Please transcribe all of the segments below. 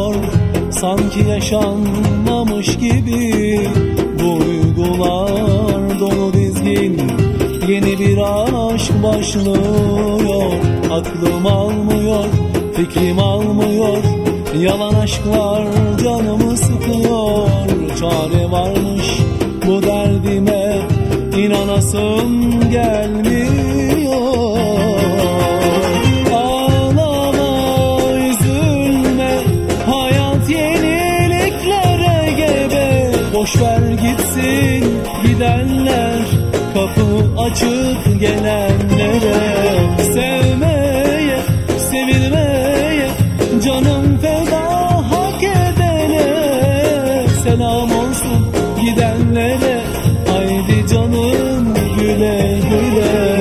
başlıyor, sanki yaşanmamış gibi. Duygular dolu dizgin, yeni bir aşk başlıyor. Aklım almıyor, fikrim almıyor, yalan aşklar canımı sıkıyor. Çare varmış bu derdime, inanasım gelmiyor. Ağlama, üzülme, hayat yeniliklere gebe. Boşver gitsin gidenler, kapı açık gelenlere. Sevmeye, sevilmeye, canım feda hak edene. Selam olsun gidenlere, haydi canım güle güle.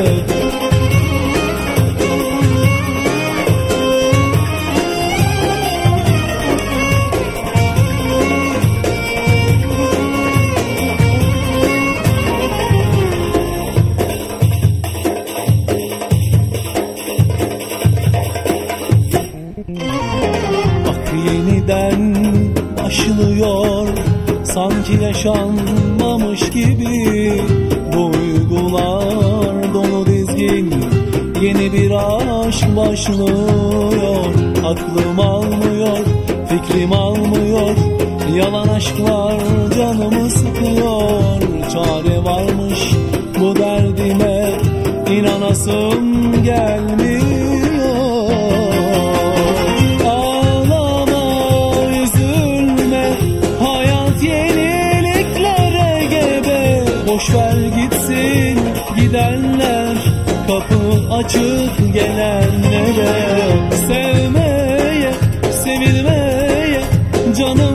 Bak yeniden başlıyor, sanki yaşanmamış gibi. Duygular dolu dizgin, yeni bir aşk başlıyor. Aklım almıyor, fikrim almıyor, yalan aşklar canımı sıkıyor. Çare varmış bu derdime, inanasım gelmiyor. Boşver gitsin gidenler, kapı açık gelenlere. Sevmeye, sevilmeye, canım